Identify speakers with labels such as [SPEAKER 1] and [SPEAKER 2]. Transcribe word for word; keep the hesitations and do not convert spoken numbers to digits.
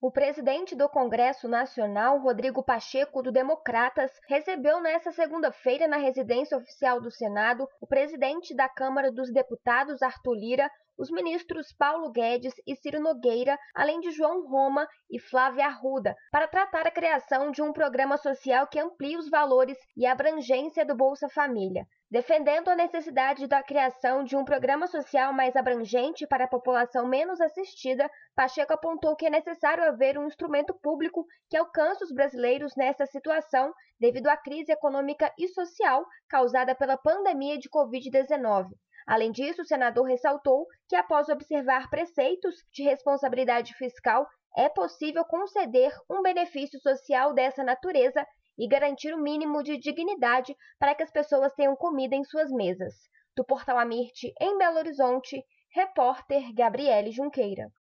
[SPEAKER 1] O presidente do Congresso Nacional, Rodrigo Pacheco, do Democratas, recebeu nesta segunda-feira, na residência oficial do Senado, o presidente da Câmara dos Deputados, Arthur Lira, os ministros Paulo Guedes e Ciro Nogueira, além de João Roma e Flávia Arruda, para tratar a criação de um programa social que amplie os valores e a abrangência do Bolsa Família. Defendendo a necessidade da criação de um programa social mais abrangente para a população menos assistida, Pacheco apontou que é necessário haver um instrumento público que alcance os brasileiros nessa situação devido à crise econômica e social causada pela pandemia de covid dezenove. Além disso, o senador ressaltou que, após observar preceitos de responsabilidade fiscal, é possível conceder um benefício social dessa natureza e garantir o mínimo de dignidade para que as pessoas tenham comida em suas mesas. Do Portal Amirte, em Belo Horizonte, repórter Gabriele Junqueira.